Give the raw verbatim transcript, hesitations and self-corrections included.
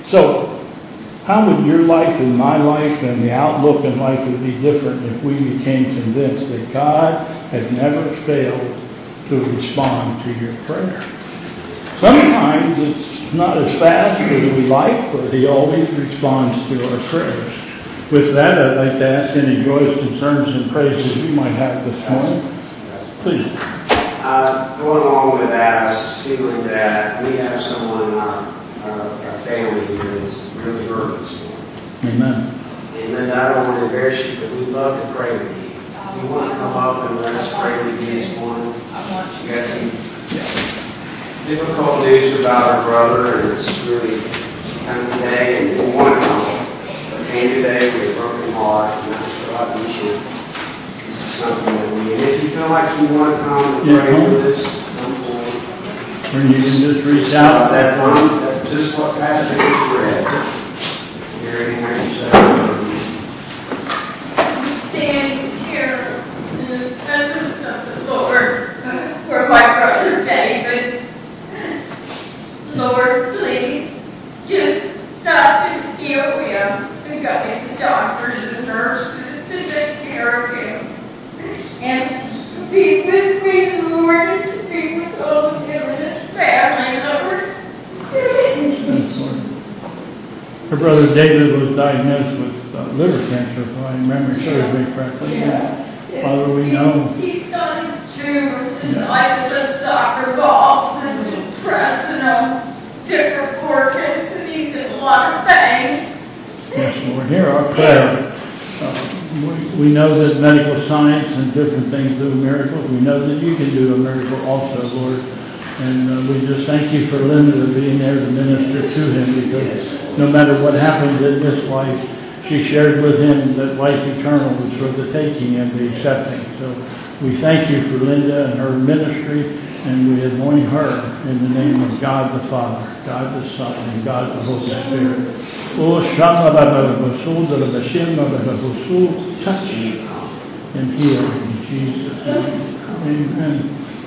So, how would your life and my life and the outlook in life would be different if we became convinced that God had never failed to respond to your prayer? Sometimes it's not as fast as we like, but He always responds to our prayers. With that, I'd like to ask any joys, concerns, and praises you might have this morning. Please. Uh, going along with that, I was just feeling that we have someone in our, our, our family here that's really hurt this morning. Amen. And I don't want to embarrass you, but we'd love to pray with you. You want to come up and let us pray with you this morning? You got some difficult news about our brother, and it's really kind of today, and we want to come. But came today with a broken heart, and I just feel like we should. This is something that we, and if you feel like you want to come and yeah, pray come. with us, come forward. Or you can just reach out. Uh, that one, that's just what Pastor just read. Hear anything I can say? We stand here in the presence of the Lord for my brother David. Lord, please just touch and heal him and guide the doctors and nurses to take care of him. And be with me, Lord, and to be with all of him and his family, Lord. Yes, Lord. Her brother David was diagnosed with uh, liver cancer, if I remember surgery correctly. Yeah. Father, we know. He's gone through the size of soccer balls and pressing on different organs, and he's in a lot of pain. Yes, Lord. Hear our prayer. Uh, we, we know that medical science and different things do miracles. We know that you can do a miracle also, Lord. And uh, we just thank you for Linda being there to minister to him, because no matter what happens in this life, she shared with him that life eternal is for the taking and the accepting. So we thank you for Linda and her ministry, and we anoint her in the name of God the Father, God the Son, and God the Holy Spirit. Touch and heal in Jesus' name. Amen.